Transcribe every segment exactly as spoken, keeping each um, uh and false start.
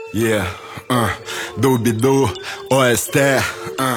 Yeah, uh, дуби-ду, ОСТ, uh.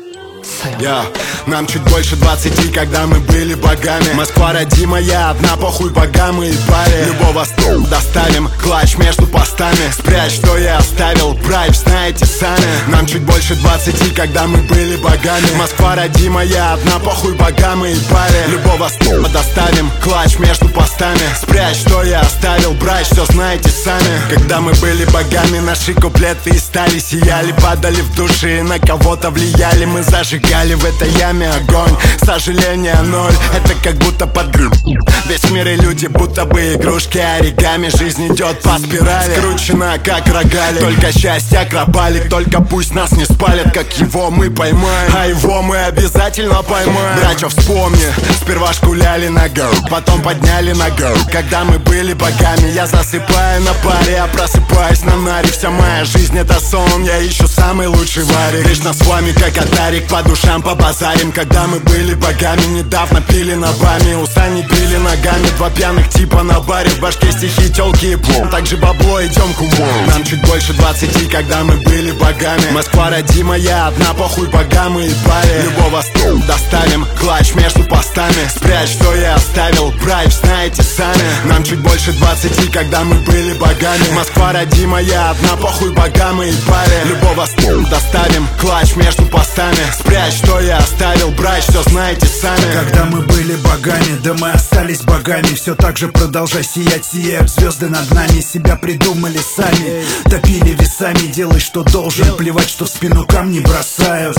Yeah. Нам чуть больше двадцати, когда мы были богами. Москва родимая, одна, похуй богам и паре. Любого стол доставим, клатч между постами. Спрячь, что я оставил, прайв, знаете сами. Нам чуть больше двадцати, когда мы были богами. Москва родимая, одна, похуй богам и паре. Любого стола доставим, клатч между постами. Спрячь, что я оставил, брать, все знаете сами. Когда мы были богами, наши куплеты и стали сияли, падали в души, на кого-то влияли. Мы зажигали в этой яме огонь. Сожаление ноль, это как будто подгреб. Весь мир и люди будто бы игрушки оригами. Жизнь идет по спирали, скручена как рогалик. Только счастье акробалик, только пусть нас не спалят, как его мы поймаем, а его мы обязательно поймаем. Братья, вспомни, сперва шкуляли на гол, потом подняли на гол. Когда мы были богами, я засыпаю на паре, а просыпаюсь на наре. Вся моя жизнь это сон, я ищу самый лучший варик. Вечно с вами как атарик, по душам побазарим. Когда мы были богами, недавно пили на баме. Уста не били ногами, два пьяных типа на баре. В башке стихи, тёлки и плом, так же бабло, идем к уму. Нам чуть больше двадцати, когда мы были богами. Москва родимая, одна, похуй богам и паре. Любого стол доставим, клатч между постами. Спрячь, что я оставил, прайв, знаете сами. Нам чуть больше двадцати, когда мы были богами. Москва родимая, одна, похуй богам и паре. Любого стол доставим, клатч между постами. Спрячь, что я оставил, брать, все знаете сами. Когда мы были богами, да мы остались богами. Все так же продолжай сиять, сияют звезды над нами. Себя придумали сами, топили весами. Делай, что должен, плевать, что в спину камни бросают.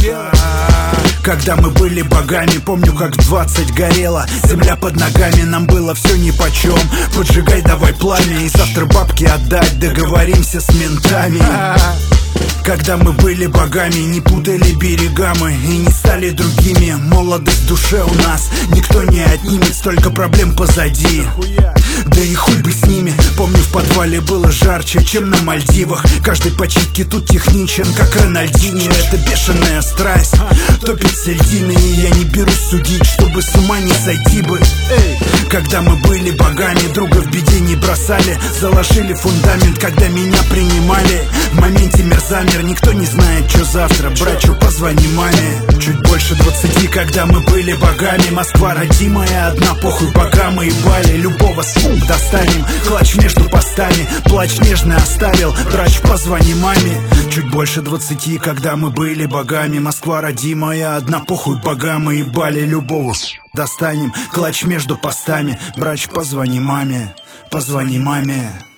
Когда мы были богами, помню, как в двадцать горело. Земля под ногами, нам было все нипочем. Поджигай давай пламя и завтра бабки отдать. Договоримся с ментами. Когда мы были богами, не путали берега мы и не стали другими. Молодость в душе у нас никто не отнимет, столько проблем позади. Да и хуй бы с ними. Помню, в подвале было жарче, чем на Мальдивах. Каждый по читке тут техничен, как Рональдини. Это бешеная страсть, топит сельдины. И я не берусь судить, чтобы с ума не сойти бы. Когда мы были богами, друга в беде не бросали. Заложили фундамент, когда меня принимали. В моменте мерзамер, никто не знает, что завтра. Братью, позвони маме. Чуть больше двадцати, когда мы были богами. Москва родимая, одна, похуй богам и бали. Любого слуг достанем, клатч между постами. Плач нежно оставил, брач, позвони маме. Чуть больше двадцати, когда мы были богами. Москва родимая, одна, похуй богам и бали. Любого достанем, клатч между постами. Брач, позвони маме, позвони маме.